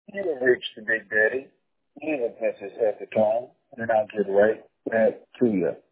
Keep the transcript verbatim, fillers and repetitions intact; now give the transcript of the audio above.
You have reached the Big Daddy. Leave a message at the tone, and I'll get right back to you.